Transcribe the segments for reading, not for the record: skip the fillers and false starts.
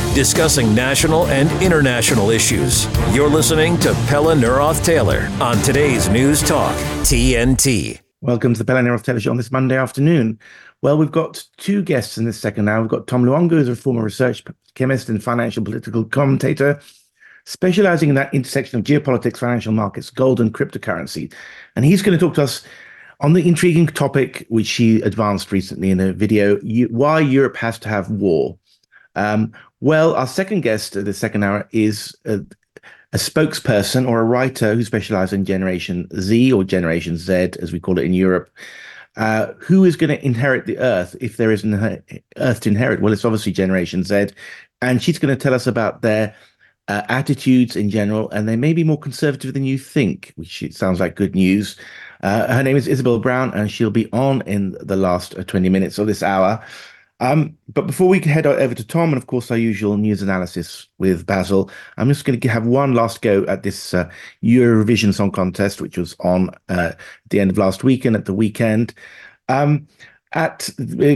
discussing national and international issues. You're listening to Pella Neroth Taylor on today's News Talk, TNT. Welcome to the Pella Neroth Taylor Show on this Monday afternoon. Well, we've got two guests in this second hour. We've got Tom Luongo, who's a former research chemist and financial political commentator, specializing in that intersection of geopolitics, financial markets, gold and cryptocurrency. And he's going to talk to us on the intriguing topic, which he advanced recently in a video, why Europe has to have war. Well, our second guest of the second hour is a spokesperson or a writer who specializes in Generation Z, or Generation Z, as we call it in Europe. Who is going to inherit the Earth if there is an Earth to inherit? Well, it's obviously Generation Z. And she's going to tell us about their attitudes in general, and they may be more conservative than you think, which sounds like good news. Her name is Isabel Brown, and she'll be on in the last 20 minutes of this hour. But before we can head over to Tom, and of course our usual news analysis with Basil, I'm just going to have one last go at this Eurovision Song Contest, which was on at the end of last week and at the weekend. Because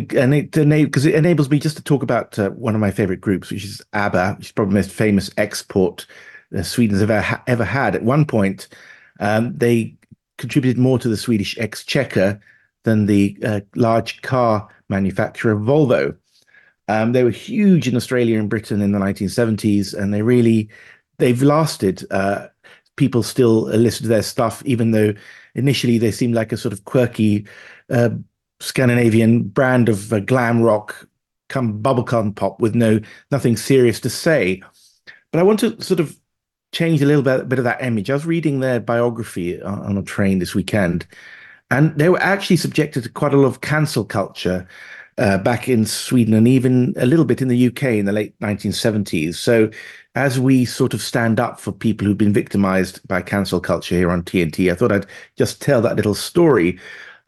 it enables me just to talk about one of my favorite groups, which is ABBA, which is probably the most famous export Sweden's ever had. At one point, they contributed more to the Swedish exchequer than the large car manufacturer Volvo. They were huge in Australia and Britain in the 1970s, and they've lasted. People still listen to their stuff, even though initially they seemed like a sort of quirky Scandinavian brand of glam rock, bubblegum pop with nothing serious to say. But I want to sort of change a little bit of that image. I was reading their biography on a train this weekend, and they were actually subjected to quite a lot of cancel culture back in Sweden and even a little bit in the UK in the late 1970s. So as we sort of stand up for people who've been victimized by cancel culture here on TNT, I thought I'd just tell that little story.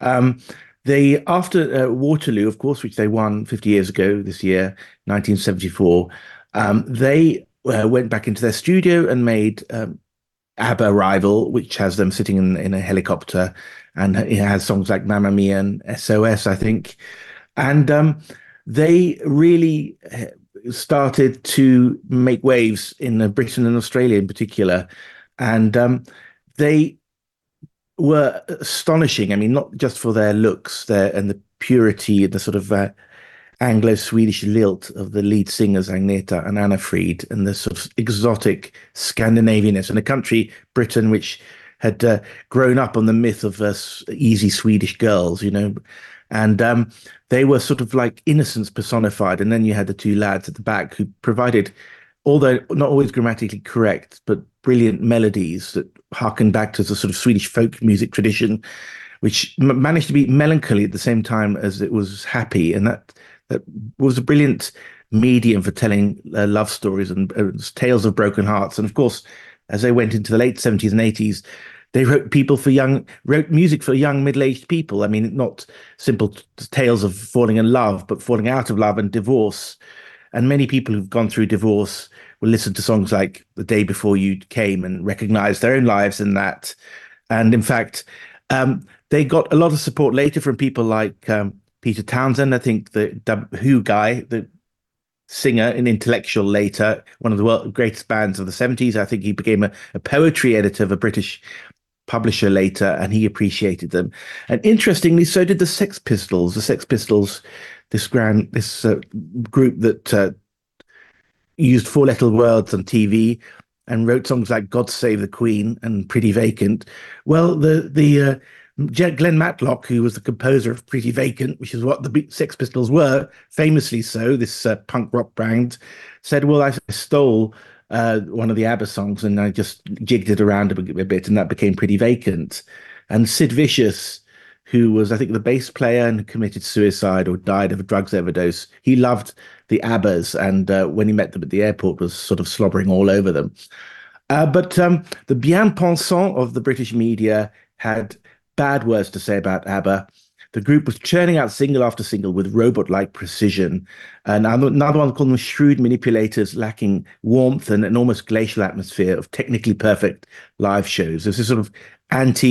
After Waterloo, of course, which they won 50 years ago this year, 1974, they went back into their studio and made ABBA Rival, which has them sitting in a helicopter, and it has songs like Mamma Mia and SOS, I think. And they really started to make waves in Britain and Australia in particular. And they were astonishing. I mean, not just for their looks and the purity and the sort of Anglo-Swedish lilt of the lead singers, Agneta and Anna Frid, and the sort of exotic Scandinavianness in a country, Britain, which had grown up on the myth of easy Swedish girls, and they were sort of like innocence personified. And then you had the two lads at the back who provided, although not always grammatically correct, but brilliant melodies that harken back to the sort of Swedish folk music tradition, which managed to be melancholy at the same time as it was happy. And that was a brilliant medium for telling love stories and tales of broken hearts. And of course, as they went into the late 70s and 80s, they wrote music for young middle-aged people. I mean, not simple tales of falling in love, but falling out of love and divorce. And many people who've gone through divorce will listen to songs like The Day Before You Came and recognize their own lives in that. And in fact, they got a lot of support later from people like Peter Townsend, I think the Who guy, the singer and intellectual later, one of the world's greatest bands of the 70s. I think he became a poetry editor of a British publisher later, and he appreciated them. And interestingly, so did the Sex Pistols. The Sex Pistols, this group that used four-letter words on TV and wrote songs like God Save the Queen and Pretty Vacant. Well, the Glenn Matlock, who was the composer of Pretty Vacant, which is what the Sex Pistols were, famously so, this punk rock band, said, well, I stole one of the ABBA songs and I just jigged it around a bit, and that became Pretty Vacant. And Sid Vicious, who was, I think, the bass player and committed suicide or died of a drugs overdose, he loved the ABBAs, and when he met them at the airport was sort of slobbering all over them. But the bien-pensant of the British media had bad words to say about ABBA. The group was churning out single after single with robot-like precision. And another one called them shrewd manipulators, lacking warmth and an almost glacial atmosphere of technically perfect live shows. There's this sort of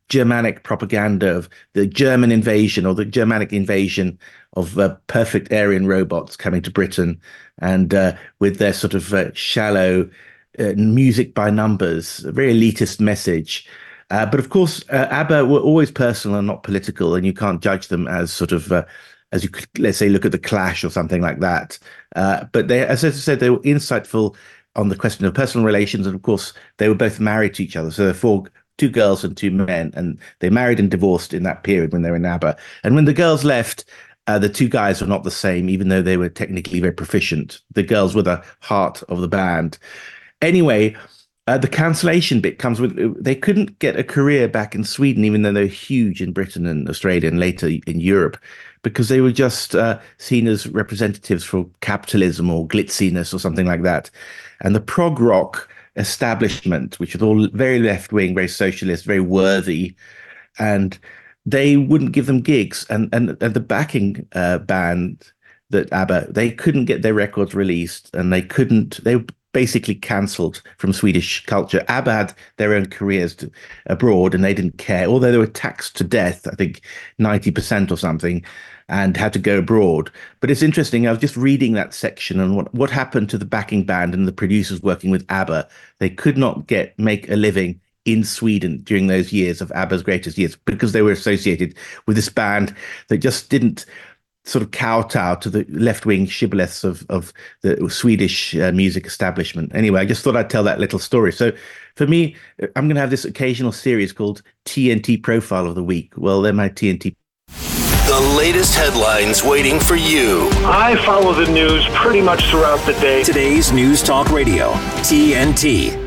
Germanic propaganda of the German invasion or the Germanic invasion of perfect Aryan robots coming to Britain, and with their sort of shallow music by numbers, a very elitist message. But of course, ABBA were always personal and not political, and you can't judge them as sort of as you could, let's say, look at the Clash or something like that. But they, as I said, they were insightful on the question of personal relations, and of course, they were both married to each other. So therefore, two girls and two men, and they married and divorced in that period when they were in ABBA. And when the girls left, the two guys were not the same, even though they were technically very proficient. The girls were the heart of the band. Anyway, the cancellation bit comes with they couldn't get a career back in Sweden, even though they're huge in Britain and Australia and later in Europe, because they were just seen as representatives for capitalism or glitziness or something like that. And the prog rock establishment, which was all very left wing, very socialist, very worthy, and they wouldn't give them gigs. And the backing band that ABBA, they couldn't get their records released, and they were basically cancelled from Swedish culture. ABBA had their own careers abroad, and they didn't care, although they were taxed to death, I think 90% or something, and had to go abroad. But it's interesting, I was just reading that section, and what happened to the backing band and the producers working with ABBA. They could not make a living in Sweden during those years of ABBA's greatest years, because they were associated with this band that just didn't sort of kowtow to the left-wing shibboleths of the Swedish music establishment. Anyway, I just thought I'd tell that little story. So for me, I'm going to have this occasional series called TNT Profile of the Week. Well, they're my TNT. The latest headlines waiting for you. I follow the news pretty much throughout the day. Today's News Talk Radio, TNT.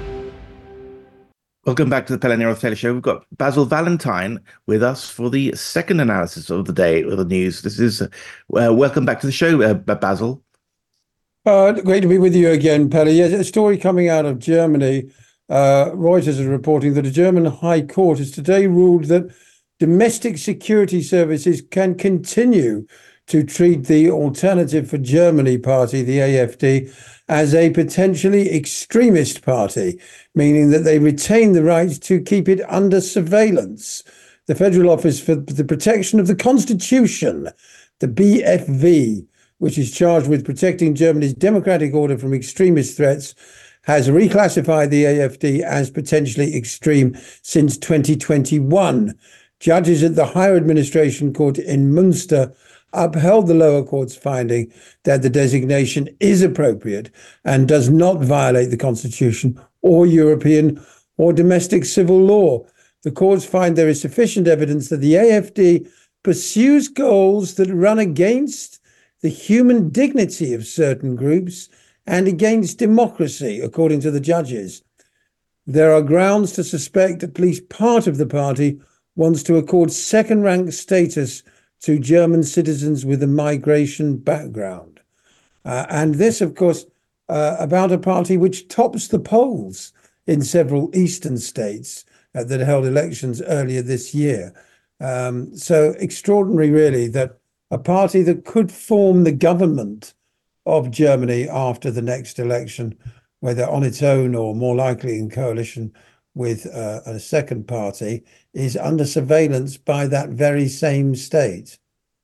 Welcome back to the Pelle Neroth Taylor Show. We've got Basil Valentine with us for the second analysis of the day of the news. This is welcome back to the show, Basil. Great to be with you again, Pelle. Yes, a story coming out of Germany. Reuters is reporting that a German High Court has today ruled that domestic security services can continue to treat the Alternative for Germany party, the AfD, as a potentially extremist party, meaning that they retain the right to keep it under surveillance. The Federal Office for the Protection of the Constitution, the BFV, which is charged with protecting Germany's democratic order from extremist threats, has reclassified the AfD as potentially extreme since 2021. Judges at the Higher Administration Court in Münster upheld the lower court's finding that the designation is appropriate and does not violate the Constitution or European or domestic civil law. The courts find there is sufficient evidence that the AfD pursues goals that run against the human dignity of certain groups and against democracy, according to the judges. There are grounds to suspect at least part of the party wants to accord second-rank status to German citizens with a migration background. And this, of course, about a party which tops the polls in several eastern states that held elections earlier this year. So extraordinary, really, that a party that could form the government of Germany after the next election, whether on its own or more likely in coalition with a second party, is under surveillance by that very same state.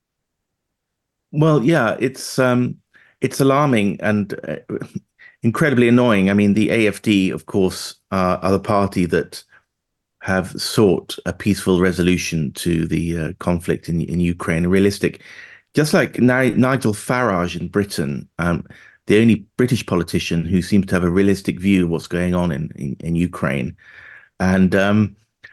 Well, yeah, it's alarming and incredibly annoying. I mean, the AfD, of course, are the party that have sought a peaceful resolution to the conflict in Ukraine, realistic. Just like Nigel Farage in Britain, the only British politician who seems to have a realistic view of what's going on in Ukraine. And the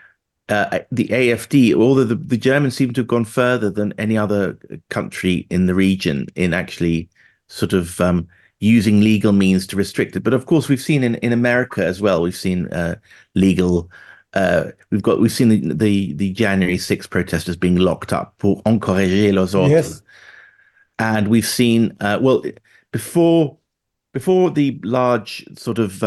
AfD, although the Germans seem to have gone further than any other country in the region in actually sort of using legal means to restrict it. But of course, we've seen in America as well. We've seen legal. We've seen the January 6th protesters being locked up for encourager les autres. Yes. And we've seen before the large sort of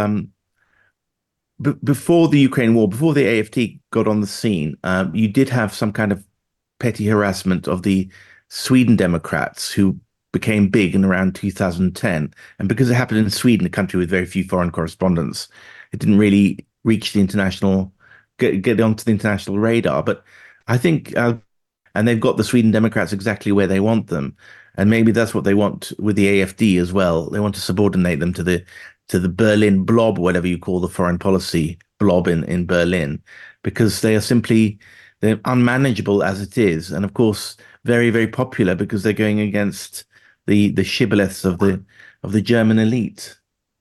before the Ukraine war, before the AfD got on the scene, you did have some kind of petty harassment of the Sweden Democrats who became big in around 2010. And because it happened in Sweden, a country with very few foreign correspondents, it didn't really reach the international get onto the international radar. But I think, and they've got the Sweden Democrats exactly where they want them, and maybe that's what they want with the AFD as well. They want to subordinate them to the Berlin blob, whatever you call the foreign policy blob in Berlin, because they're unmanageable as it is, and of course very, very popular because they're going against the shibboleths of the German elite.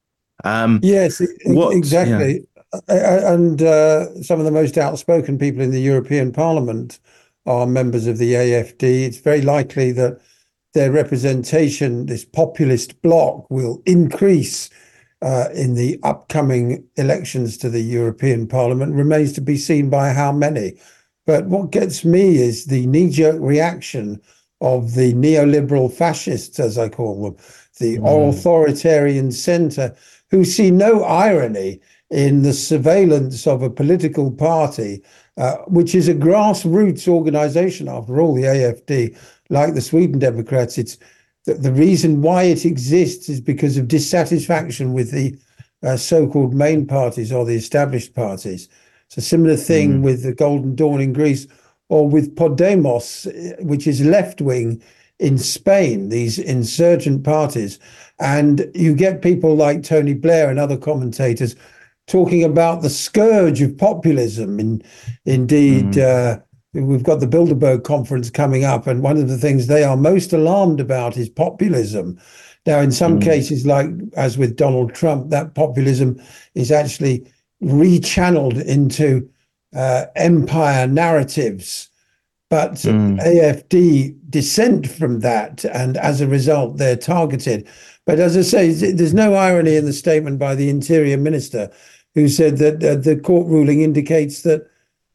Yes, exactly. Yeah. And some of the most outspoken people in the European Parliament are members of the AFD. It's very likely that their representation, this populist bloc, will increase in the upcoming elections to the European Parliament. Remains to be seen by how many. But what gets me is the knee-jerk reaction of the neoliberal fascists, as I call them, the authoritarian centre, who see no irony in the surveillance of a political party, which is a grassroots organisation, after all, the AFD, like the Sweden Democrats. It's the reason why it exists is because of dissatisfaction with the so-called main parties or the established parties. It's a similar thing with the Golden Dawn in Greece, or with Podemos, which is left-wing in Spain, these insurgent parties. And you get people like Tony Blair and other commentators talking about the scourge of populism. Indeed, we've got the Bilderberg conference coming up, and one of the things they are most alarmed about is populism. Now, in some cases, like as with Donald Trump, that populism is actually rechanneled into empire narratives. But AFD dissent from that, and as a result, they're targeted. But as I say, there's no irony in the statement by the Interior Minister, who said that the court ruling indicates that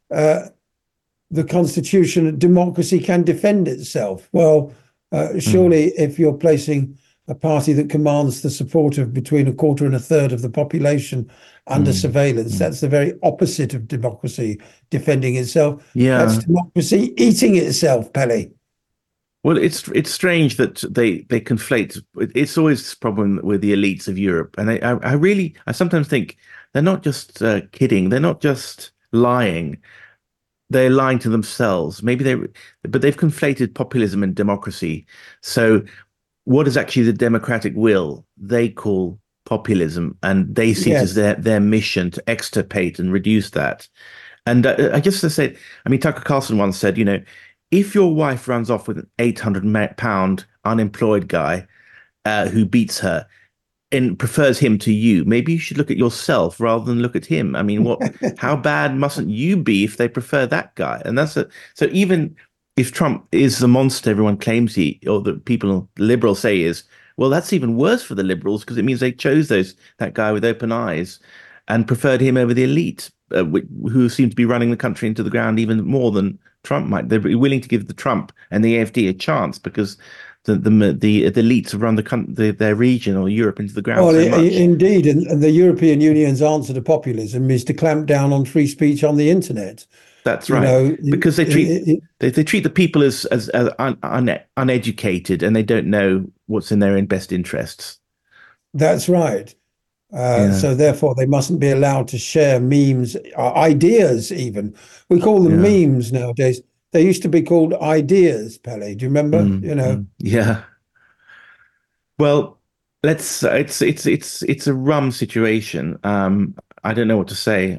the constitution, democracy can defend itself. Well, surely if you're placing a party that commands the support of between a quarter and a third of the population under surveillance, that's the very opposite of democracy defending itself. Yeah, that's democracy eating itself, Pele. Well, it's strange that they conflate. It's always this problem with the elites of Europe, and I sometimes think they're not just kidding. They're not just lying. They're lying to themselves. But they've conflated populism and democracy. So, what is actually the democratic will? They call populism, and they see it as their mission to extirpate and reduce that. And I just to say, I mean, Tucker Carlson once said, if your wife runs off with an £800 unemployed guy who beats her and prefers him to you, maybe you should look at yourself rather than look at him. I mean, how bad mustn't you be if they prefer that guy? And so even if Trump is the monster everyone claims or the liberals say is, well, that's even worse for the liberals because it means they chose that guy with open eyes and preferred him over the elite, who seem to be running the country into the ground even more than Trump might. They're willing to give the Trump and the AFD a chance because the elites have run their region or Europe into the ground so much. Indeed, and the European Union's answer to populism is to clamp down on free speech on the internet. That's right, because they treat the people as uneducated, and they don't know what's in their best interests. That's right. So therefore, they mustn't be allowed to share memes, ideas. Even we call them memes nowadays. They used to be called ideas. Pele, do you remember? Yeah. Well, it's a rum situation. I don't know what to say.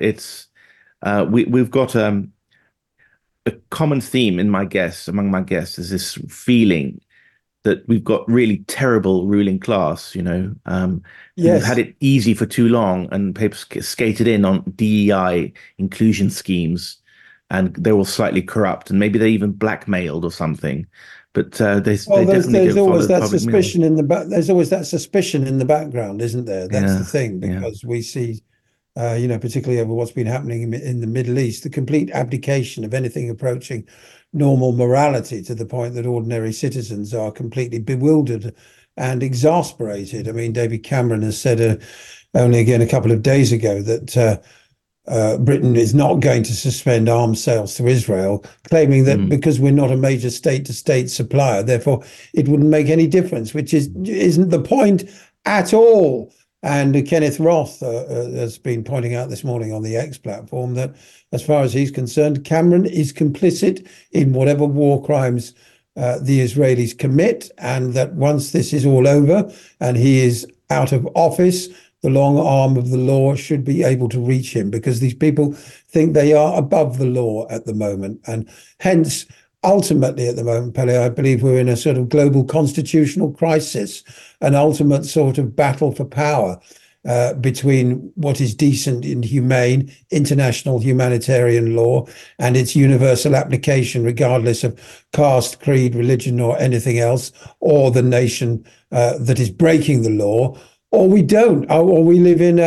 We've got a common theme among my guests is this feeling that we've got really terrible ruling class, who've had it easy for too long, and people skated in on DEI inclusion schemes, and they're all slightly corrupt, and maybe they're even blackmailed or something. But there's always that suspicion in the back. There's always that suspicion in the background, isn't there? That's the thing, because we see. Particularly over what's been happening in the Middle East, the complete abdication of anything approaching normal morality to the point that ordinary citizens are completely bewildered and exasperated. I mean, David Cameron has said only again a couple of days ago that Britain is not going to suspend arms sales to Israel, claiming that because we're not a major state-to-state supplier, therefore it wouldn't make any difference, which isn't the point at all. And Kenneth Roth has been pointing out this morning on the X platform that, as far as he's concerned, Cameron is complicit in whatever war crimes the Israelis commit, and that once this is all over and he is out of office, the long arm of the law should be able to reach him, because these people think they are above the law at the moment. And hence, ultimately at the moment, Pele, I believe we're in a sort of global constitutional crisis, an ultimate sort of battle for power between what is decent and humane international humanitarian law and its universal application, regardless of caste, creed, religion, or anything else, or the nation that is breaking the law, or we don't, or we live in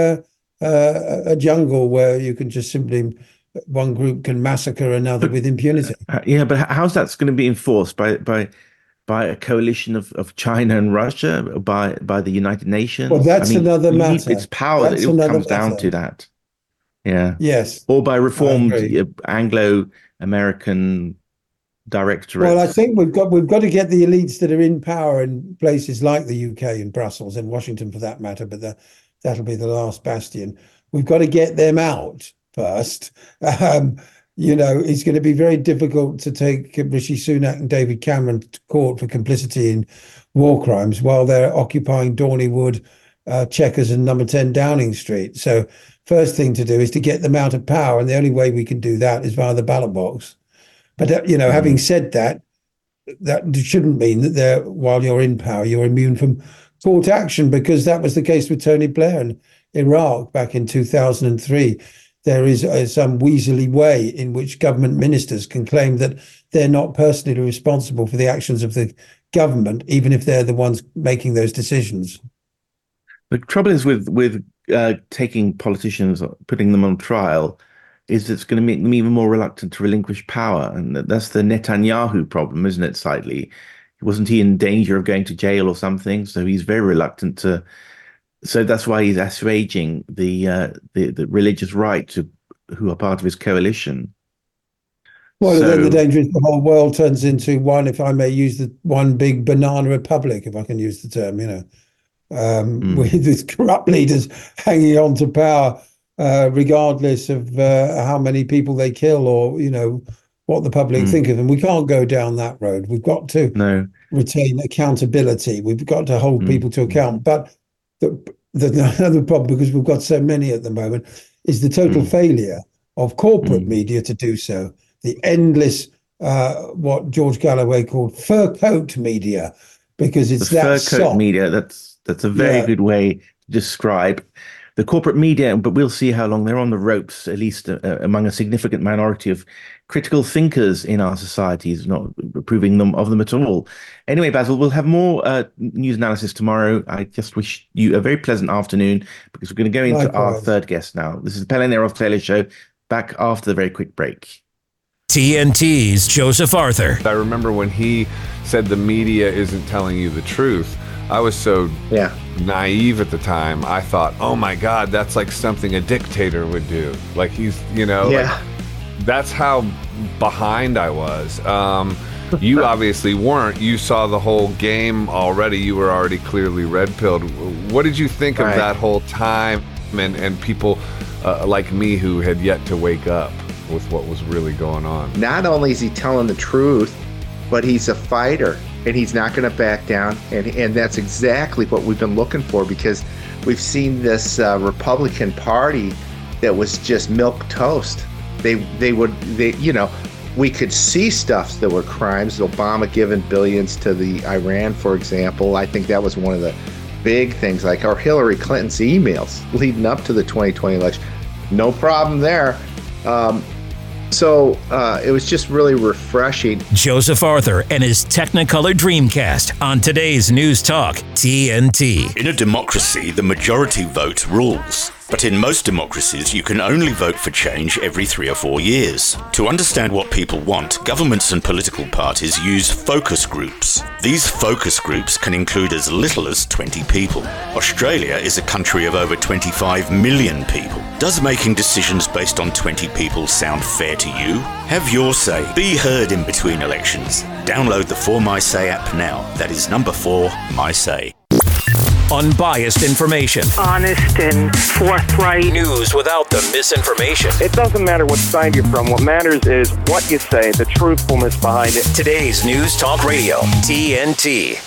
a jungle where you can just simply, one group can massacre another with impunity. But how's that's going to be enforced by a coalition of China and Russia, by the United Nations? Well, that's another matter. It's power that it comes down to that. Yeah. Yes. Or by reformed Anglo-American directorate. Well, I think we've got to get the elites that are in power in places like the UK and Brussels and Washington, for that matter. But that'll be the last bastion. We've got to get them out first. It's going to be very difficult to take Rishi Sunak and David Cameron to court for complicity in war crimes while they're occupying Dorneywood, Chequers, and number 10 Downing Street. So first thing to do is to get them out of power, and the only way we can do that is via the ballot box. But having said that, that shouldn't mean that while you're in power, you're immune from court action, because that was the case with Tony Blair in Iraq back in 2003. There is some weaselly way in which government ministers can claim that they're not personally responsible for the actions of the government, even if they're the ones making those decisions. The trouble is with taking politicians, putting them on trial, is it's going to make them even more reluctant to relinquish power. And that's the Netanyahu problem, isn't it, slightly? Wasn't he in danger of going to jail or something? So he's very reluctant to. So that's why he's assuaging the religious right who are part of his coalition. Well, then the danger is the whole world turns into one, if I may use the one big banana republic, if I can use the term, with these corrupt leaders hanging on to power, regardless of how many people they kill or, what the public think of them. We can't go down that road. We've got to retain accountability. We've got to hold people to account. But the other problem, because we've got so many at the moment, is the total failure of corporate media to do so. The endless, what George Galloway called fur coat media, because it's the that fur coat media. That's a very good way to describe the corporate media. But we'll see how long they're on the ropes, at least among a significant minority of critical thinkers in our societies, not approving of them at all. Anyway, Basil, we'll have more news analysis tomorrow. I just wish you a very pleasant afternoon, because we're going to go into our third guest now. This is the Pele Neroth-Taylor Show, back after the very quick break. TNT's Joseph Arthur. I remember when he said the media isn't telling you the truth. I was so naive at the time. I thought, oh my God, that's like something a dictator would do. Like he's, like, that's how behind I was. You obviously weren't. You saw the whole game already. You were already clearly red-pilled. What did you think of that whole time and people like me who had yet to wake up with what was really going on? Not only is he telling the truth, but he's a fighter, and he's not going to back down. And that's exactly what we've been looking for, because we've seen this Republican Party that was just milk toast. We could see stuff that were crimes. Obama giving billions to the Iran, for example. I think that was one of the big things, or Hillary Clinton's emails leading up to the 2020 election. No problem there. So it was just really refreshing. Joseph Arthur and his Technicolor Dreamcast on today's News Talk TNT. In a democracy, the majority vote rules. But in most democracies, you can only vote for change every 3 or 4 years. To understand what people want, governments and political parties use focus groups. These focus groups can include as little as 20 people. Australia is a country of over 25 million people. Does making decisions based on 20 people sound fair to you? Have your say. Be heard in between elections. Download the 4MySay app now. That is number 4, MySay. Unbiased information. Honest and forthright. News without the misinformation. It doesn't matter what side you're from. What matters is what you say, the truthfulness behind it. Today's News Talk Radio, TNT.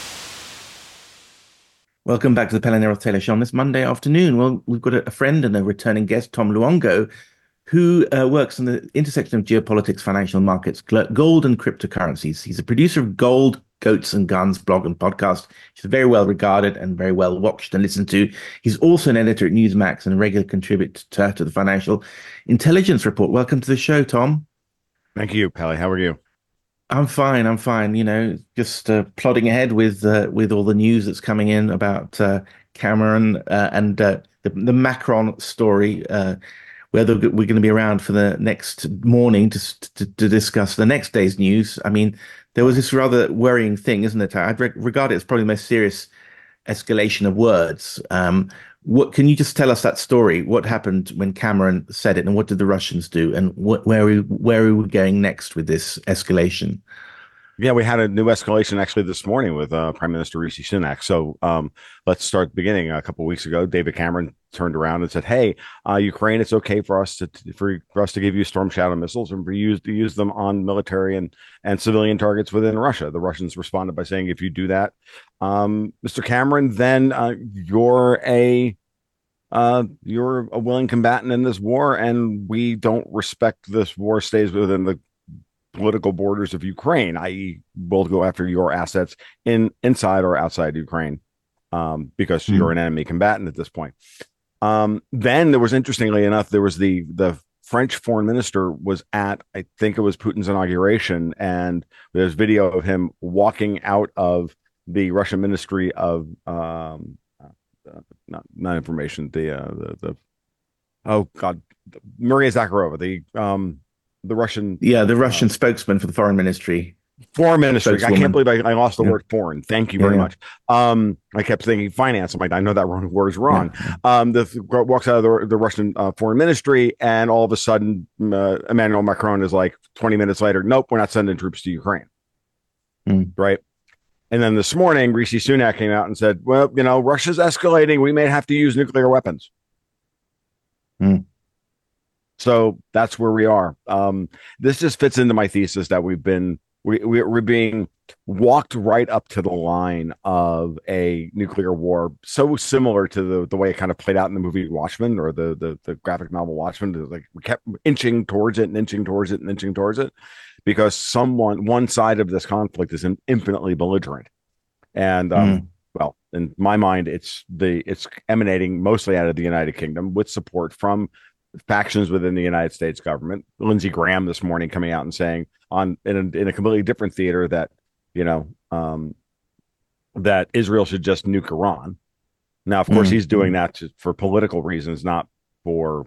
Welcome back to the Pella Neroth Taylor Show on this Monday afternoon. Well, we've got a friend and a returning guest, Tom Luongo, who works in the intersection of geopolitics, financial markets, gold and cryptocurrencies. He's a producer of Gold, Goats and Guns blog and podcast. He's very well regarded and very well watched and listened to. He's also an editor at Newsmax and a regular contributor to the Financial Intelligence Report. Welcome to the show, Tom. Thank you, Pally. How are you? I'm fine. You know, just plodding ahead with all the news that's coming in about Cameron and the Macron story. Whether we're going to be around for the next morning to discuss the next day's news. I mean, there was this rather worrying thing, isn't it? I'd regard it as probably the most serious escalation of words. What can you just tell us that story? What happened when Cameron said it, and what did the Russians do, and where are we going next with this escalation? Yeah, we had a new escalation actually this morning with Prime Minister Rishi Sunak. So let's start at the beginning. A couple of weeks ago, David Cameron turned around and said, "Hey, Ukraine, it's okay for us to give you Storm Shadow missiles and use them on military and civilian targets within Russia." The Russians responded by saying, "If you do that, Mr. Cameron, then you're a willing combatant in this war, and we don't respect this war stays within the political borders of Ukraine, i.e., we'll go after your assets inside or outside Ukraine, because you're an enemy combatant at this point." Then there was, interestingly enough, there was the French foreign minister was at, I think it was Putin's inauguration, and there's video of him walking out of the Russian Ministry of not information, Maria Zakharova, the Russian spokesman for the foreign ministry. Foreign ministry. I can't believe I lost the word foreign. Thank you very much. I kept thinking finance. I'm like, I know that word is wrong. Walks out of the Russian foreign ministry, and all of a sudden, Emmanuel Macron is like 20 minutes later, nope, we're not sending troops to Ukraine. Right. And then this morning, Rishi Sunak came out and said, well, Russia's escalating. We may have to use nuclear weapons. So that's where we are. This just fits into my thesis that we're being walked right up to the line of a nuclear war, so similar to the way it kind of played out in the movie Watchmen, or the graphic novel Watchmen. Like, we kept inching towards it and inching towards it and inching towards it, because one side of this conflict is infinitely belligerent. And well, in my mind, it's emanating mostly out of the United Kingdom, with support from factions within the United States government. Lindsey Graham this morning coming out and saying in a completely different theater that that Israel should just nuke Iran. Now, of course, he's doing that for political reasons, not for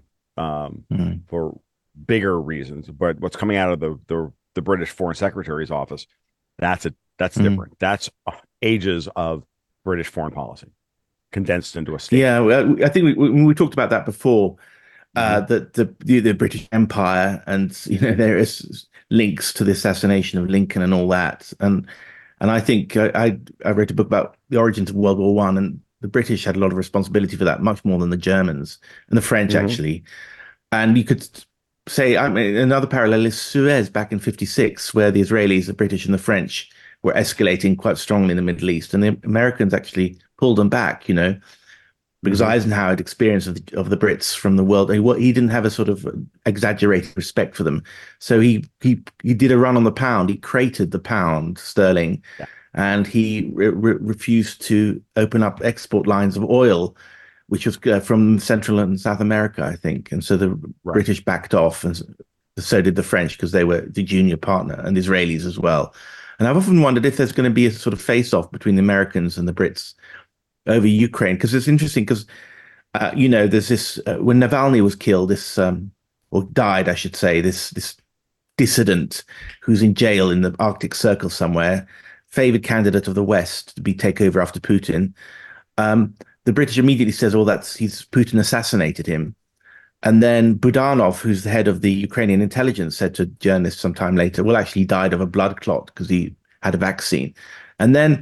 bigger reasons. But what's coming out of the British Foreign Secretary's office, that's different. That's ages of British foreign policy condensed into a statement. Yeah, well, I think we talked about that before. The British Empire, and there is links to the assassination of Lincoln and all that, and I think I read a book about the origins of World War I, and the British had a lot of responsibility for that, much more than the Germans and the French actually. And you could say, I mean, another parallel is Suez back in '56, where the Israelis, the British, and the French were escalating quite strongly in the Middle East, and the Americans actually pulled them back, because Eisenhower had experience of the Brits from the world. He didn't have a sort of exaggerated respect for them. So he did a run on the pound. He cratered the pound sterling, and he refused to open up export lines of oil, which was from Central and South America, I think. And so the British backed off, and so did the French, because they were the junior partner, and the Israelis as well. And I've often wondered if there's going to be a sort of face-off between the Americans and the Brits over Ukraine, because it's interesting, because there's this when Navalny was killed, or died, I should say, this dissident who's in jail in the Arctic Circle somewhere, favored candidate of the West to take over after Putin. The British immediately says, Putin assassinated him. And then Budanov, who's the head of the Ukrainian intelligence, said to journalists sometime later, well, actually he died of a blood clot because he had a vaccine. And then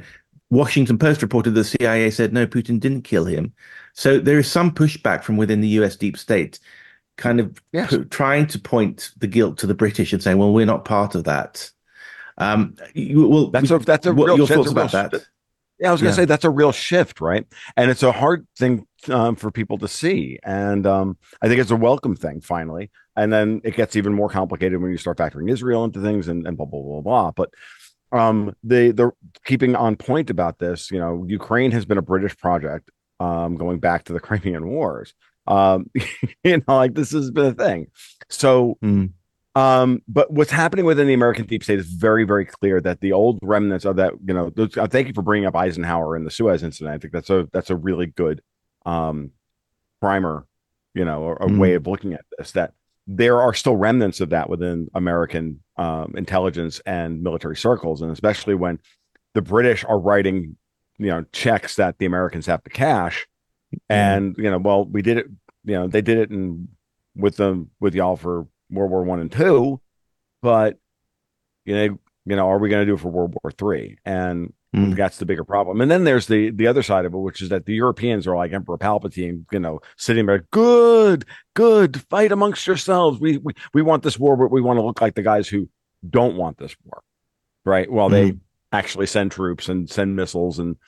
Washington Post reported the CIA said, no, Putin didn't kill him. So there is some pushback from within the US deep state, kind of trying to point the guilt to the British and saying, well, we're not part of that. That's a real your thoughts about that? Yeah, I was going to say that's a real shift, right? And it's a hard thing for people to see. And I think it's a welcome thing, finally. And then it gets even more complicated when you start factoring Israel into things and blah, blah, blah, blah. But the keeping on point about this, Ukraine has been a British project going back to the Crimean Wars. This has been a thing. So, but what's happening within the American deep state is very, very clear that the old remnants of that, thank you for bringing up Eisenhower and the Suez incident. I think that's a really good primer, a way of looking at this, that there are still remnants of that within American intelligence and military circles. And especially when the British are writing, checks that the Americans have to cash. And, we did it, they did it with y'all for World War I and II, but, are we going to do it for World War III? And that's the bigger problem. And then there's the other side of it, which is that the Europeans are like Emperor Palpatine, sitting there, good, fight amongst yourselves. We want this war, but we want to look like the guys who don't want this war, right? While they actually send troops and send missiles and,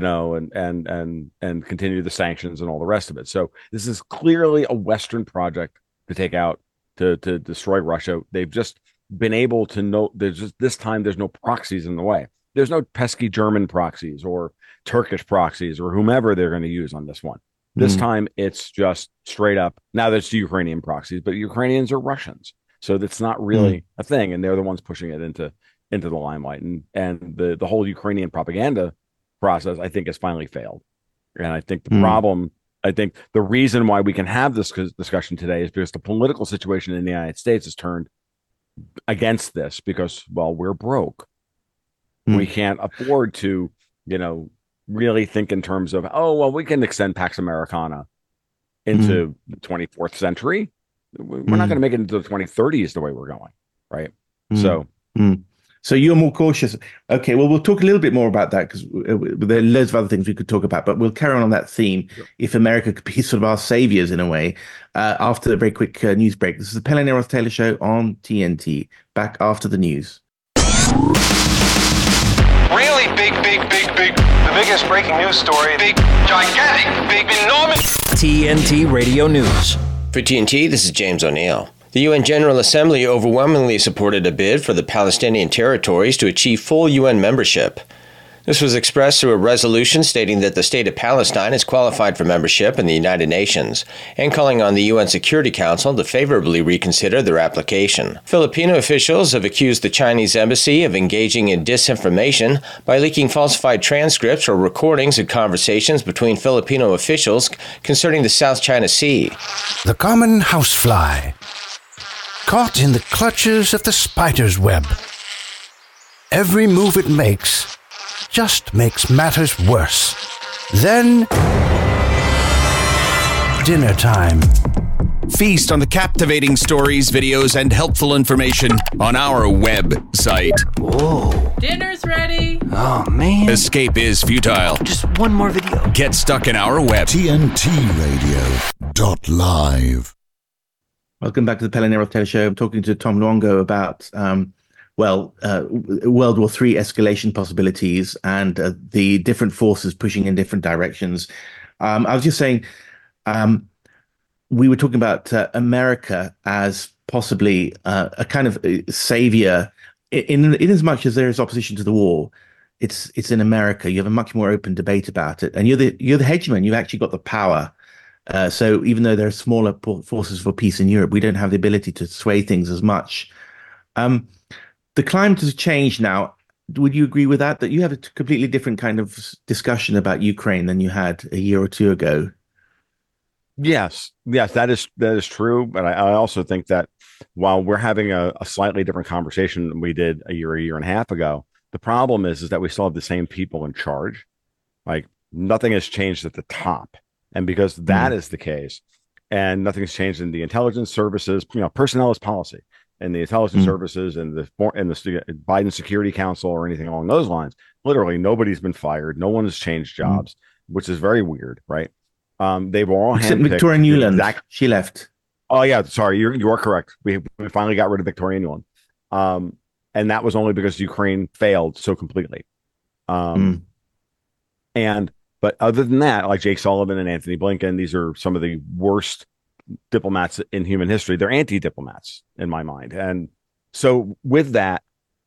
and continue the sanctions and all the rest of it. So this is clearly a Western project to take out, to destroy Russia. They've just been able to know this time there's no proxies in the way. There's no pesky German proxies or Turkish proxies or whomever they're going to use on this one. This time it's just straight up. Now there's the Ukrainian proxies, but Ukrainians are Russians. So that's not really a thing. And they're the ones pushing it into the limelight. And the whole Ukrainian propaganda process, I think, has finally failed. And I think the reason why we can have this discussion today is because the political situation in the United States has turned against this because, well, we're broke. We can't afford to, really think in terms of, we can extend Pax Americana into the 24th century. We're not going to make it into the 2030s the way we're going, right? So you're more cautious. Okay, well, we'll talk a little bit more about that because there are loads of other things we could talk about, but we'll carry on that theme. Sure. If America could be sort of our saviors in a way, after a very quick news break. This is the Pell and Eros Taylor Show on TNT. Back after the news. Really big. The biggest breaking news story. Big, gigantic, big, enormous. TNT Radio News. For TNT, this is James O'Neill. The UN General Assembly overwhelmingly supported a bid for the Palestinian territories to achieve full UN membership. This was expressed through a resolution stating that the state of Palestine is qualified for membership in the United Nations and calling on the UN Security Council to favorably reconsider their application. Filipino officials have accused the Chinese embassy of engaging in disinformation by leaking falsified transcripts or recordings of conversations between Filipino officials concerning the South China Sea. The common housefly, caught in the clutches of the spider's web. Every move it makes just makes matters worse. Then, dinner time. Feast on the captivating stories, videos, and helpful information on our website. Whoa. Dinner's ready. Oh, man. Escape is futile. Just one more video. Get stuck in our web. TNTRadio.live. Welcome back to the Pell and Eros Taylor Show. I'm talking to Tom Luongo about World War III escalation possibilities and the different forces pushing in different directions. I was just saying, we were talking about America as possibly a kind of savior in as much as there is opposition to the war. It's in America. You have a much more open debate about it, and you're the hegemon. You've actually got the power. So even though there are smaller forces for peace in Europe, we don't have the ability to sway things as much. The climate has changed now. Would you agree with that? That you have a completely different kind of discussion about Ukraine than you had a year or two ago? Yes, that is true. But I also think that while we're having a slightly different conversation than we did a year and a half ago, the problem is that we still have the same people in charge. Like nothing has changed at the top. And because that is the case, and nothing's changed in the intelligence services, personnel is policy. And the intelligence services and the Biden Security Council or anything along those lines, literally nobody's been fired. No one has changed jobs, which is very weird, right? They've all except handpicked Victoria Nuland. She left. Oh yeah, sorry, you are correct. We finally got rid of Victoria Nuland, and that was only because Ukraine failed so completely. But other than that, like Jake Sullivan and Anthony Blinken, these are some of the worst diplomats in human history. They're anti-diplomats in my mind, and so with that,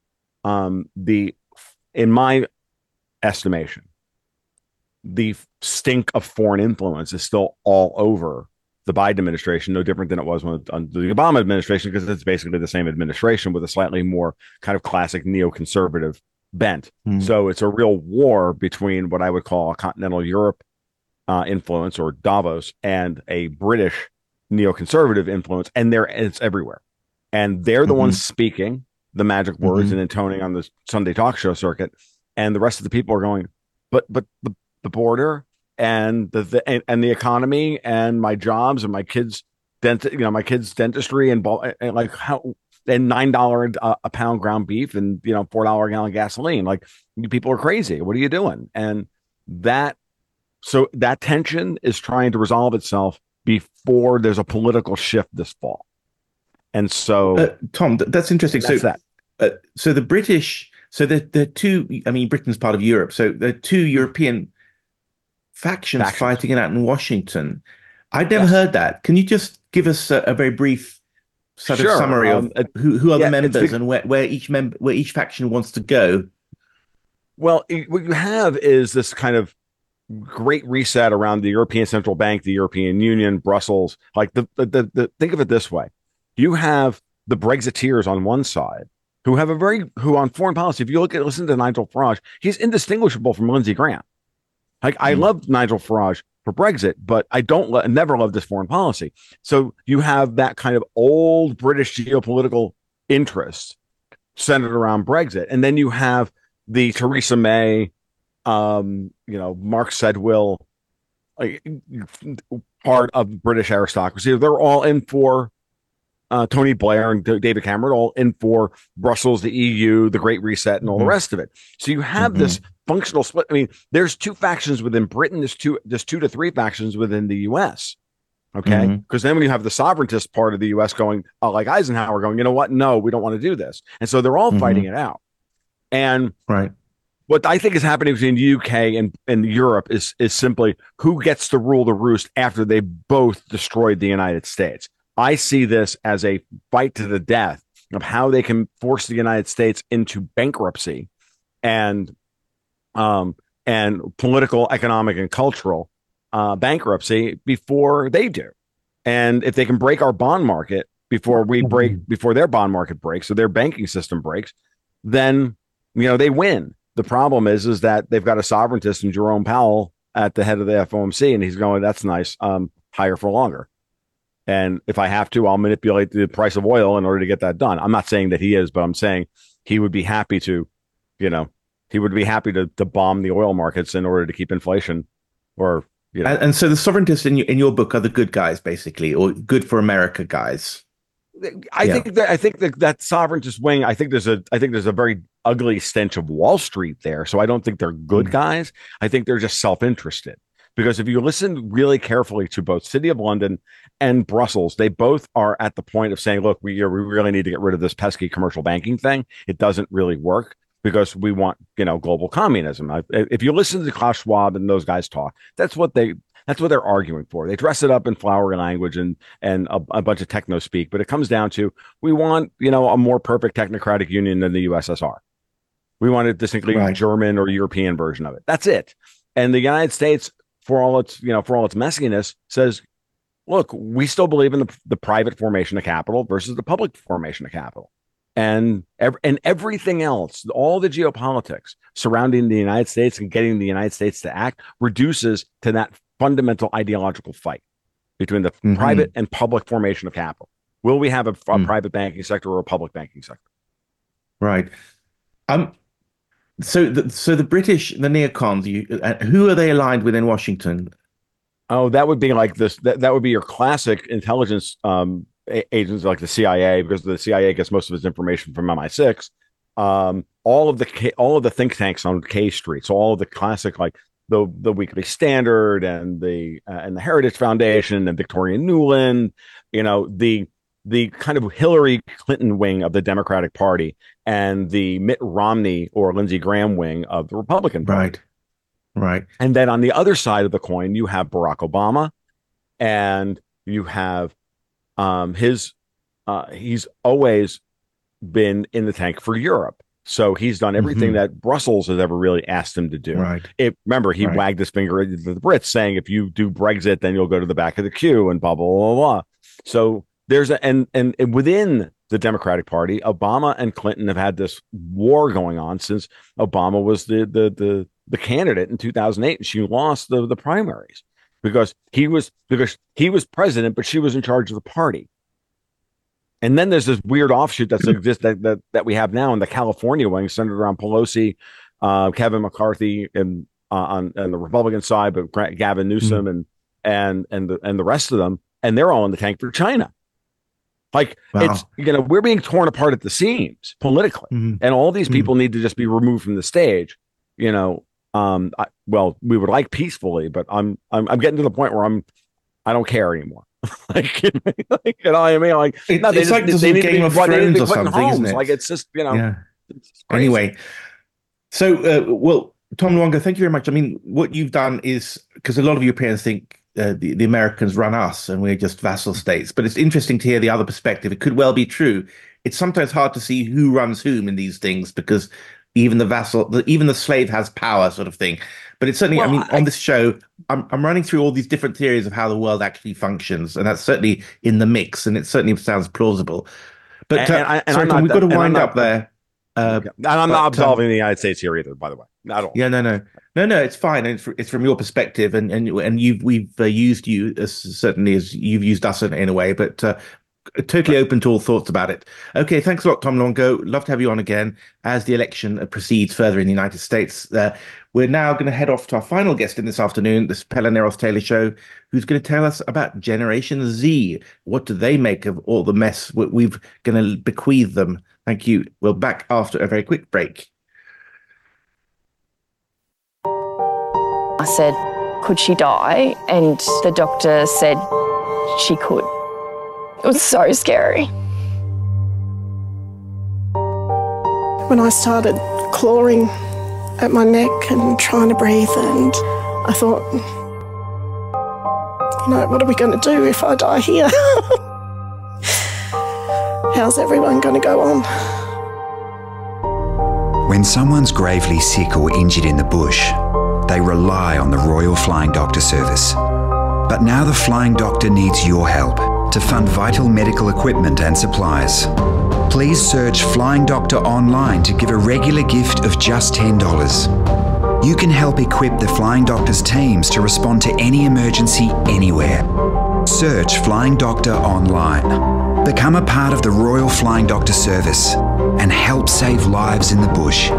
in my estimation, the stink of foreign influence is still all over the Biden administration, no different than it was under the Obama administration, because it's basically the same administration with a slightly more kind of classic neoconservative bent. So it's a real war between what I would call a continental Europe influence, or Davos, and a British neoconservative influence, and it's everywhere. And they're the ones speaking the magic words and intoning on the Sunday talk show circuit, and the rest of the people are going, but the border and the economy and my jobs and my kids' my kids' dentistry and like how. And $9 a pound ground beef and $4 a gallon gasoline. Like, you people are crazy. What are you doing? And that tension is trying to resolve itself before there's a political shift this fall. And so, Tom, that's interesting. So the British, so the two. I mean, Britain's part of Europe, so the two European factions fighting it out in Washington. I'd never heard that. Can you just give us a very brief sort of summary of who are the members and where each faction wants to go? Well, what you have is this kind of great reset around the European Central Bank, the European Union, Brussels. Like the think of it this way: you have the Brexiteers on one side, who on foreign policy. If you listen to Nigel Farage, he's indistinguishable from Lindsey Graham. Like, I love Nigel Farage for Brexit, but I never loved this foreign policy. So you have that kind of old British geopolitical interest centered around Brexit, and then you have the Theresa May, Mark Sedwill, part of British aristocracy. They're all in for Tony Blair and David Cameron, all in for Brussels, the EU, the Great Reset, and all the rest of it. So you have this functional split. I mean, there's two factions within Britain. There's two to three factions within the U.S. Okay, because then when you have the sovereigntist part of the U.S. going, like Eisenhower, going, you know what? No, we don't want to do this, and so they're all fighting it out. And what I think is happening between the UK and Europe is simply who gets to rule the roost after they both destroyed the United States. I see this as a fight to the death of how they can force the United States into bankruptcy and political, economic, and cultural bankruptcy before they do. And if they can break our bond market before their bond market breaks, or their banking system breaks, then they win. The problem is that they've got a sovereigntist in Jerome Powell at the head of the FOMC, and he's going, "That's nice, higher for longer. And if I have to, I'll manipulate the price of oil in order to get that done." I'm not saying that he is, but I'm saying he would be happy to, to bomb the oil markets in order to keep inflation, or And so the sovereigntists in your book are the good guys, basically, or good for America guys. I think that sovereigntist wing. I think there's a very ugly stench of Wall Street there. So I don't think they're good guys. I think they're just self-interested. Because if you listen really carefully to both City of London and Brussels, they both are at the point of saying, look, we really need to get rid of this pesky commercial banking thing. It doesn't really work because we want, global communism. If you listen to Klaus Schwab and those guys talk, that's what they're arguing for. They dress it up in flowery language and a bunch of techno speak, but it comes down to, we want, a more perfect technocratic union than the USSR. We want a distinctly German or European version of it. That's it. And the United States, for all its messiness, says, look, we still believe in the private formation of capital versus the public formation of capital. And everything else, all the geopolitics surrounding the United States and getting the United States to act, reduces to that fundamental ideological fight between the private and public formation of capital. Will we have a private banking sector or a public banking sector? Right. So the British, the neocons, who are they aligned with in Washington? Oh, that would be like this. That would be your classic intelligence agents like the CIA, because the CIA gets most of its information from MI6. all of the think tanks on K Street, so all of the classic like the Weekly Standard and the Heritage Foundation and Victoria Nuland, the kind of Hillary Clinton wing of the Democratic Party and the Mitt Romney or Lindsey Graham wing of the Republican Party. Right. And then on the other side of the coin, you have Barack Obama, and you have he's always been in the tank for Europe. So he's done everything that Brussels has ever really asked him to do. Right. Remember, he wagged his finger at the Brits saying, if you do Brexit, then you'll go to the back of the queue and blah, blah, blah, blah. So there's and within the Democratic Party, Obama and Clinton have had this war going on since Obama was the candidate in 2008, and she lost the primaries because he was president, but she was in charge of the party. And then there's this weird offshoot that we have now in the California wing, centered around Pelosi, Kevin McCarthy, and on the Republican side, but Gavin Newsom and the rest of them, and they're all in the tank for China. Like it's we're being torn apart at the seams politically, and all these people need to just be removed from the stage. We would like peacefully, but I'm getting to the point where I don't care anymore. They need to be put in homes. Like it's just Anyway, so Tom Luongo, thank you very much. I mean, what you've done is, because a lot of Europeans think the Americans run us and we're just vassal states, but it's interesting to hear the other perspective. It could well be true. It's sometimes hard to see who runs whom in these things, because even the slave has power, sort of thing. But it's certainly, on this show, I'm running through all these different theories of how the world actually functions, and that's certainly in the mix, and it certainly sounds plausible. But Tom, we've got to wind up there. And I'm not absolving the United States here either, by the way. Not at all. Yeah, no, it's fine. It's from your perspective, and we've used you as certainly as you've used us in a way, but totally open to all thoughts about it. Okay, thanks a lot, Tom Luongo. Love to have you on again as the election proceeds further in the United States. We're now going to head off to our final guest in this afternoon, this Pelle Neroth-Taylor show, who's going to tell us about Generation Z. What do they make of all the mess we're going to bequeath them? Thank you. We're back after a very quick break. I said, could she die? And the doctor said she could. It was so scary. When I started clawing at my neck and trying to breathe, and I thought, what are we going to do if I die here? How's everyone going to go on? When someone's gravely sick or injured in the bush, they rely on the Royal Flying Doctor Service. But now the Flying Doctor needs your help to fund vital medical equipment and supplies. Please search Flying Doctor online to give a regular gift of just $10. You can help equip the Flying Doctor's teams to respond to any emergency anywhere. Search Flying Doctor online. Become a part of the Royal Flying Doctor Service and help save lives in the bush.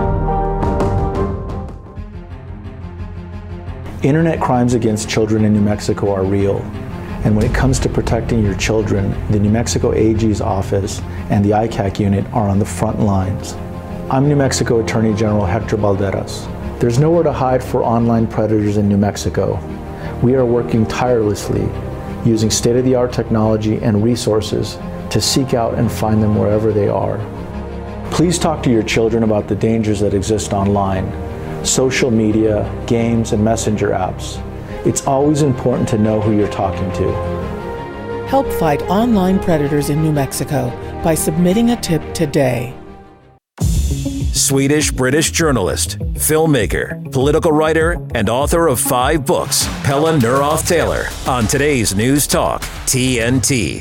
Internet crimes against children in New Mexico are real. And when it comes to protecting your children, the New Mexico AG's office and the ICAC unit are on the front lines. I'm New Mexico Attorney General Hector Balderas. There's nowhere to hide for online predators in New Mexico. We are working tirelessly, using state-of-the-art technology and resources to seek out and find them wherever they are. Please talk to your children about the dangers that exist online, social media, games, and messenger apps. It's always important to know who you're talking to. Help fight online predators in New Mexico by submitting a tip today. Swedish-British journalist, filmmaker, political writer, and author of 5 books, Pelle Neroth-Taylor, on today's News Talk, TNT.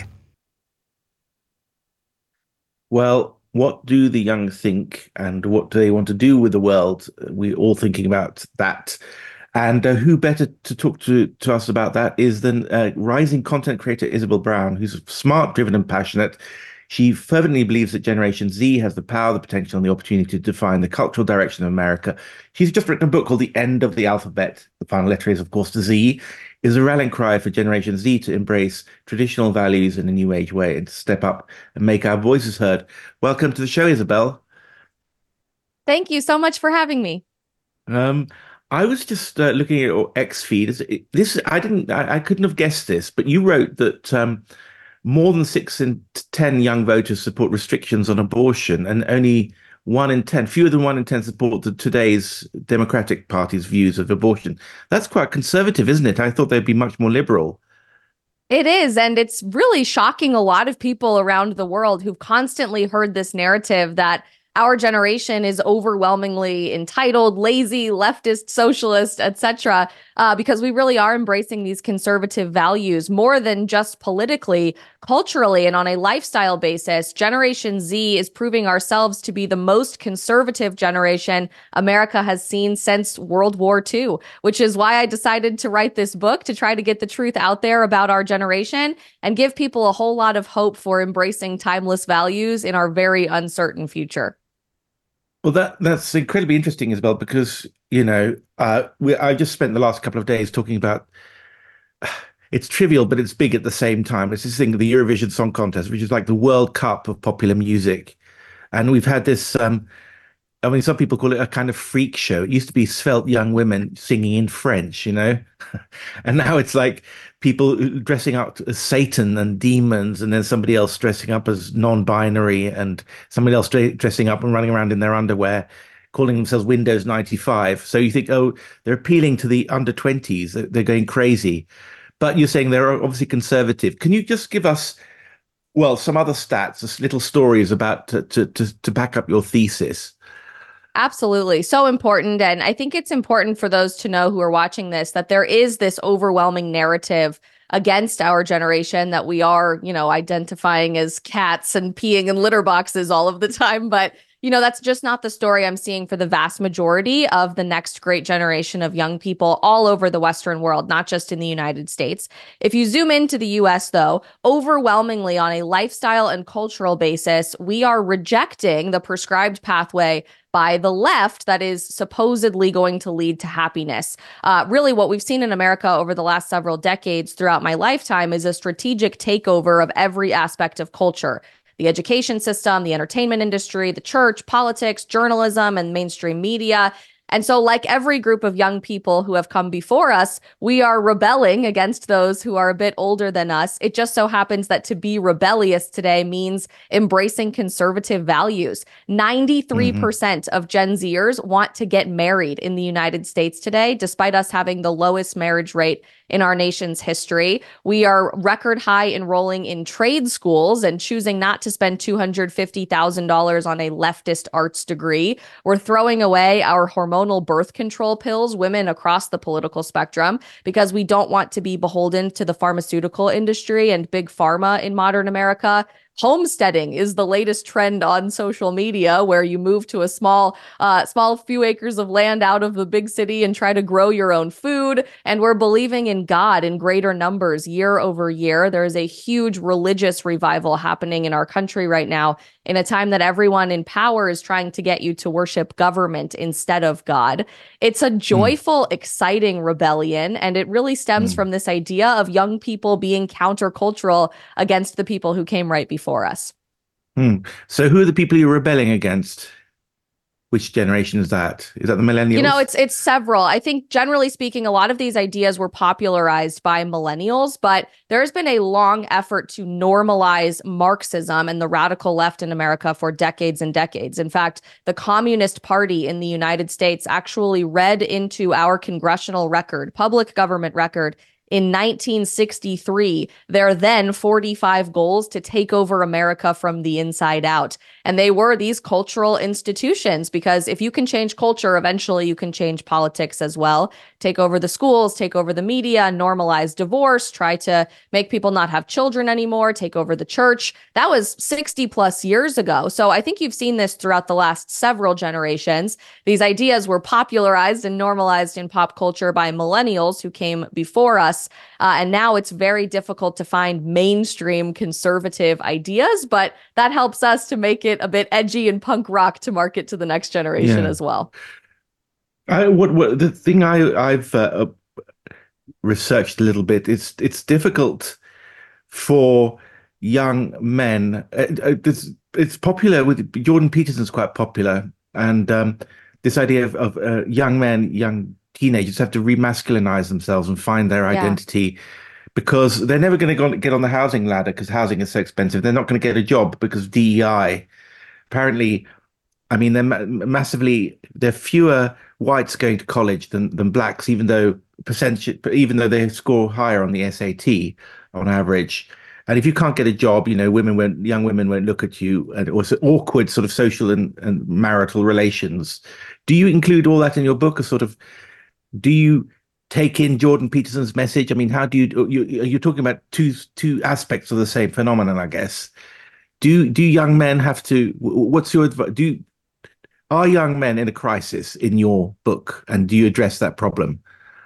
Well, what do the young think, and what do they want to do with the world? We're all thinking about that. And who better to talk to us about that is than rising content creator Isabel Brown, who's smart, driven, and passionate. She fervently believes that Generation Z has the power, the potential, and the opportunity to define the cultural direction of America. She's just written a book called The End of the Alphabet. The final letter is, of course, the Z. Is a rallying cry for Generation Z to embrace traditional values in a new age way and to step up and make our voices heard. Welcome to the show, Isabel. Thank you so much for having me. I was just looking at your X feed. I couldn't have guessed this, but you wrote that more than 6 in 10 young voters support restrictions on abortion, and only 1 in 10, fewer than 1 in 10 support today's Democratic Party's views of abortion. That's quite conservative, isn't it? I thought they'd be much more liberal. It is, and it's really shocking a lot of people around the world who've constantly heard this narrative that our generation is overwhelmingly entitled, lazy, leftist, socialist, etc., because we really are embracing these conservative values more than just politically, culturally, and on a lifestyle basis. Generation Z is proving ourselves to be the most conservative generation America has seen since World War II, which is why I decided to write this book, to try to get the truth out there about our generation and give people a whole lot of hope for embracing timeless values in our very uncertain future. Well, that's incredibly interesting, Isabel, because, I just spent the last couple of days talking about, it's trivial, but it's big at the same time. It's this thing, the Eurovision Song Contest, which is like the World Cup of popular music. And we've had this, some people call it a kind of freak show. It used to be svelte young women singing in French, and now it's like people dressing up as Satan and demons, and then somebody else dressing up as non-binary, and somebody else dressing up and running around in their underwear, calling themselves Windows 95. So you think, oh, they're appealing to the under 20s. They're going crazy. But you're saying they're obviously conservative. Can you just give us, some other stats, little stories about to back up your thesis? Absolutely. So important. And I think it's important for those to know who are watching this, that there is this overwhelming narrative against our generation that we are, identifying as cats and peeing in litter boxes all of the time. But, that's just not the story I'm seeing for the vast majority of the next great generation of young people all over the Western world, not just in the United States. If you zoom into the US, though, overwhelmingly on a lifestyle and cultural basis, we are rejecting the prescribed pathway by the left that is supposedly going to lead to happiness. Really, what we've seen in America over the last several decades throughout my lifetime is a strategic takeover of every aspect of culture. The education system, the entertainment industry, the church, politics, journalism, and mainstream media. And so, like every group of young people who have come before us, we are rebelling against those who are a bit older than us. It just so happens that to be rebellious today means embracing conservative values. 93% of Gen Zers want to get married in the United States today, despite us having the lowest marriage rate in our nation's history. We are record high enrolling in trade schools and choosing not to spend $250,000 on a leftist arts degree. We're throwing away our hormonal birth control pills, women across the political spectrum, because we don't want to be beholden to the pharmaceutical industry and big pharma in modern America. Homesteading is the latest trend on social media, where you move to a small few acres of land out of the big city and try to grow your own food. And we're believing in God in greater numbers year over year. There is a huge religious revival happening in our country right now, in a time that everyone in power is trying to get you to worship government instead of God. It's a joyful, exciting rebellion, and it really stems from this idea of young people being countercultural against the people who came right before us. So who are the people you're rebelling against? Which generation is that? Is that the millennials? It's several. I think generally speaking, a lot of these ideas were popularized by millennials, but there's been a long effort to normalize Marxism and the radical left in America for decades and decades. In fact, the Communist Party in the United States actually read into our congressional record, public government record, in 1963, their then 45 goals to take over America from the inside out. And they were these cultural institutions, because if you can change culture, eventually you can change politics as well. Take over the schools, take over the media, normalize divorce, try to make people not have children anymore, take over the church. That was 60 plus years ago. So I think you've seen this throughout the last several generations. These ideas were popularized and normalized in pop culture by millennials who came before us. And now it's very difficult to find mainstream conservative ideas, but that helps us to make it a bit edgy and punk rock to market to the next generation as well. The thing I've researched a little bit, it's difficult for young men. It's popular with Jordan Peterson's quite popular. and this idea of young men, young teenagers have to remasculinize themselves and find their identity, because they're never going to get on the housing ladder because housing is so expensive. They're not going to get a job because of DEI. Apparently, I mean, there are fewer whites going to college than blacks, even though they score higher on the SAT on average. And if you can't get a job, young women won't look at you, and also awkward sort of social and marital relations. Do you include all that in your book, do you take in Jordan Peterson's message? I mean, how do you're talking about two aspects of the same phenomenon, I guess. Do young men have to, what's your advice? Are young men in a crisis in your book, and do you address that problem?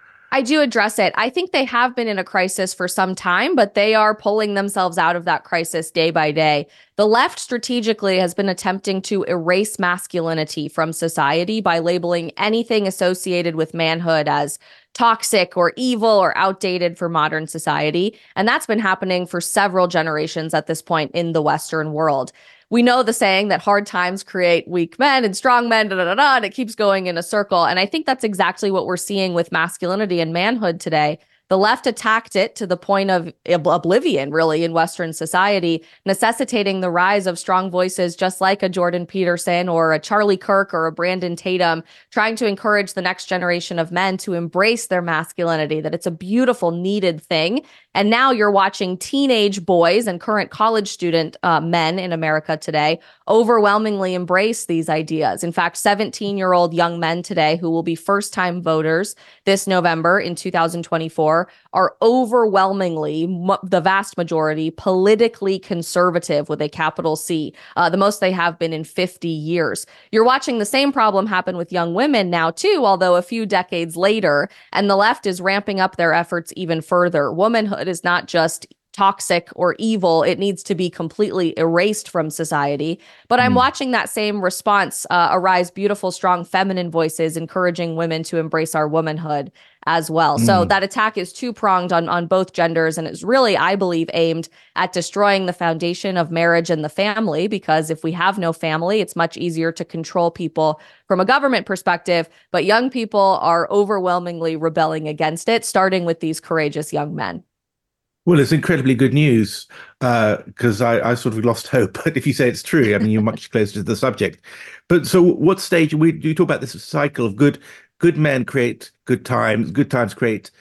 I do address it. I think they have been in a crisis for some time, but they are pulling themselves out of that crisis day by day. The left strategically has been attempting to erase masculinity from society by labeling anything associated with manhood as toxic or evil or outdated for modern society. And that's been happening for several generations at this point in the Western world. We know the saying that hard times create weak men and strong men, and it keeps going in a circle. And I think that's exactly what we're seeing with masculinity and manhood today. The left attacked it to the point of oblivion, really, in Western society, necessitating the rise of strong voices just like a Jordan Peterson or a Charlie Kirk or a Brandon Tatum, trying to encourage the next generation of men to embrace their masculinity, that it's a beautiful, needed thing. And now you're watching teenage boys and current college student men in America today overwhelmingly embrace these ideas. In fact, 17-year-old young men today who will be first-time voters this November in 2024 are overwhelmingly, the vast majority, politically conservative with a capital C, the most they have been in 50 years. You're watching the same problem happen with young women now, too, although a few decades later, and the left is ramping up their efforts even further. Womanhood is not just toxic or evil. It needs to be completely erased from society. But I'm watching that same response arise, beautiful, strong feminine voices encouraging women to embrace our womanhood as well. So that attack is two-pronged on both genders, and it's really, I believe, aimed at destroying the foundation of marriage and the family, because if we have no family, it's much easier to control people from a government perspective. But young people are overwhelmingly rebelling against it, starting with these courageous young men. Well, it's incredibly good news, because I sort of lost hope. But if you say it's true, I mean, you're much closer to the subject. But so what stage do you talk about this cycle of good men create good times create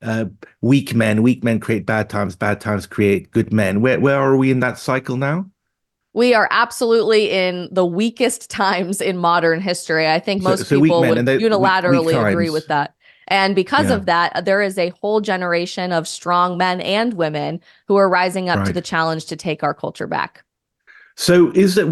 weak men create bad times create good men. Where are we in that cycle now? We are absolutely in the weakest times in modern history. I think most people would unilaterally agree with that. And because of that, there is a whole generation of strong men and women who are rising up to the challenge to take our culture back. So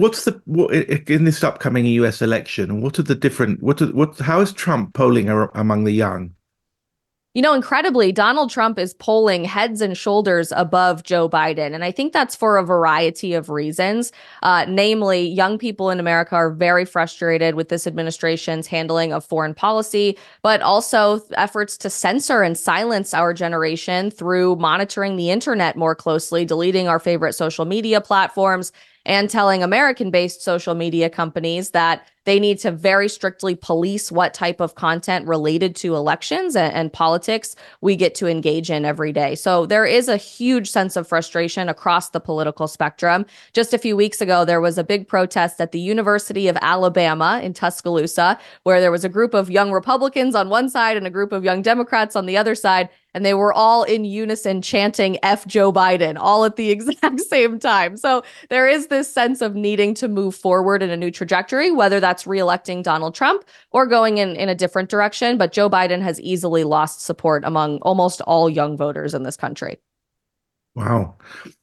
in this upcoming US election, how is Trump polling among the young? Incredibly, Donald Trump is polling heads and shoulders above Joe Biden. And I think that's for a variety of reasons. Namely, young people in America are very frustrated with this administration's handling of foreign policy, but also efforts to censor and silence our generation through monitoring the internet more closely, deleting our favorite social media platforms, and telling American-based social media companies that they need to very strictly police what type of content related to elections and politics we get to engage in every day. So there is a huge sense of frustration across the political spectrum. Just a few weeks ago, there was a big protest at the University of Alabama in Tuscaloosa, where there was a group of young Republicans on one side and a group of young Democrats on the other side. And they were all in unison chanting F Joe Biden, all at the exact same time. So there is this sense of needing to move forward in a new trajectory, whether that's reelecting Donald Trump or going in a different direction. But Joe Biden has easily lost support among almost all young voters in this country. Wow.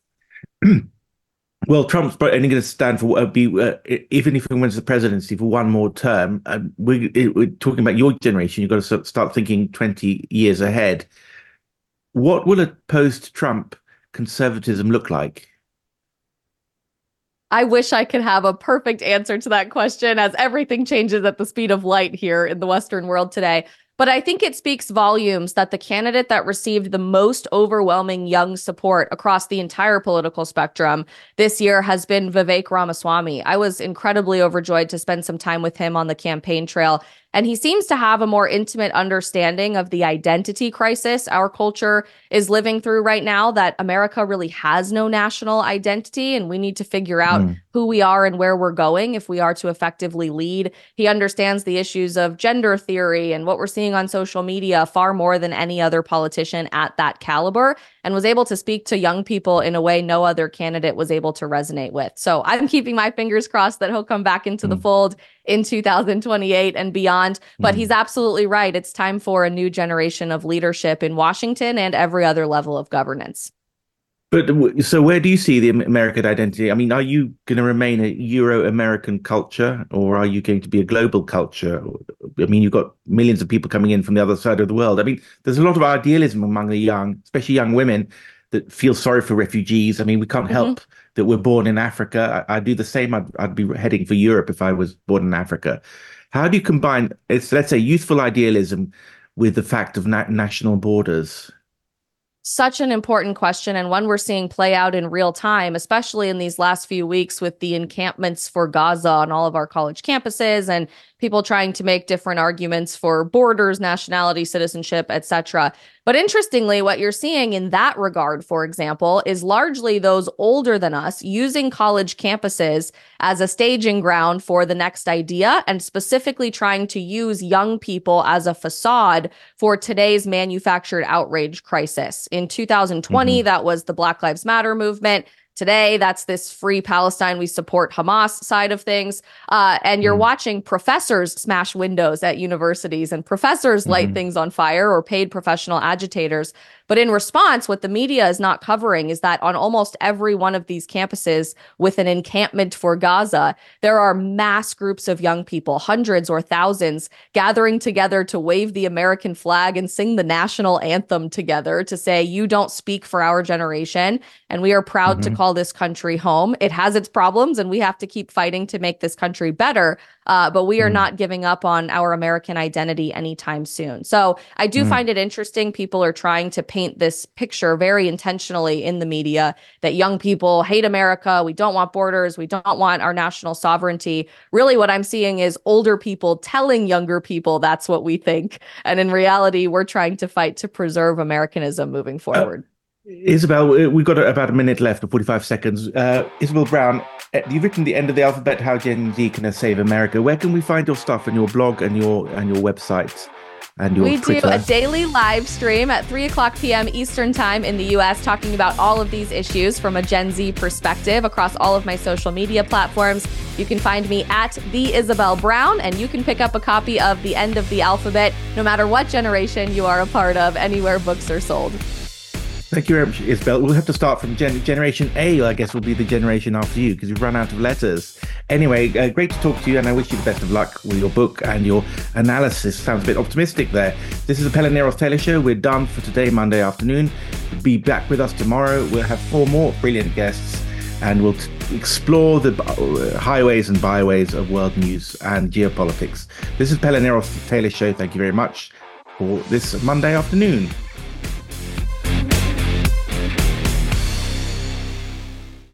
Well, Trump's only going to stand for even if he wins the presidency for one more term. We're talking about your generation. You've got to start thinking 20 years ahead. What will a post-Trump conservatism look like? I wish I could have a perfect answer to that question, as everything changes at the speed of light here in the Western world today. But I think it speaks volumes that the candidate that received the most overwhelming young support across the entire political spectrum this year has been Vivek Ramaswamy. I was incredibly overjoyed to spend some time with him on the campaign trail. And he seems to have a more intimate understanding of the identity crisis our culture is living through right now, that America really has no national identity, and we need to figure out who we are and where we're going if we are to effectively lead. He understands the issues of gender theory and what we're seeing on social media far more than any other politician at that caliber, and was able to speak to young people in a way no other candidate was able to resonate with. So I'm keeping my fingers crossed that he'll come back into the fold in 2028 and beyond. But he's absolutely right. It's time for a new generation of leadership in Washington and every other level of governance. But so where do you see the American identity? I mean, are you going to remain a Euro-American culture, or are you going to be a global culture? I mean, you've got millions of people coming in from the other side of the world. I mean, there's a lot of idealism among the young, especially young women, that feel sorry for refugees. I mean, we can't help that we're born in Africa. I'd do the same. I'd be heading for Europe if I was born in Africa. How do you combine, let's say, youthful idealism with the fact of national borders? Such an important question, and one we're seeing play out in real time, especially in these last few weeks with the encampments for Gaza on all of our college campuses and people trying to make different arguments for borders, nationality, citizenship, etc. But interestingly, what you're seeing in that regard, for example, is largely those older than us using college campuses as a staging ground for the next idea, and specifically trying to use young people as a facade for today's manufactured outrage crisis. In 2020, that was the Black Lives Matter movement. Today, that's this Free Palestine, we support Hamas side of things. And you're watching professors smash windows at universities and professors light things on fire, or paid professional agitators. But in response, what the media is not covering is that on almost every one of these campuses with an encampment for Gaza, there are mass groups of young people, hundreds or thousands, gathering together to wave the American flag and sing the national anthem together to say, you don't speak for our generation, and we are proud to call this country home. It has its problems, and we have to keep fighting to make this country better. But we are not giving up on our American identity anytime soon. So I do find it interesting. People are trying to paint this picture very intentionally in the media that young people hate America. We don't want borders. We don't want our national sovereignty. Really, what I'm seeing is older people telling younger people that's what we think. And in reality, we're trying to fight to preserve Americanism moving forward. Isabel, we've got about a minute left, or 45 seconds. Isabel Brown, you've written The End of the Alphabet, How Gen Z Can Save America. Where can we find your stuff and your blog and your website and your Twitter? We do a daily live stream at 3 o'clock p.m. Eastern time in the U.S. talking about all of these issues from a Gen Z perspective across all of my social media platforms. You can find me at The Isabel Brown, and you can pick up a copy of The End of the Alphabet no matter what generation you are a part of, anywhere books are sold. Thank you very much, Isabel. We'll have to start from Generation A, I guess, will be the generation after you, because we've run out of letters. Anyway, great to talk to you, and I wish you the best of luck with your book and your analysis. Sounds a bit optimistic there. This is the Pella Neros-Taylor Show. We're done for today, Monday afternoon. Be back with us tomorrow. We'll have 4 more brilliant guests, and we'll explore the highways and byways of world news and geopolitics. This is Pella Neros-Taylor Show. Thank you very much for this Monday afternoon.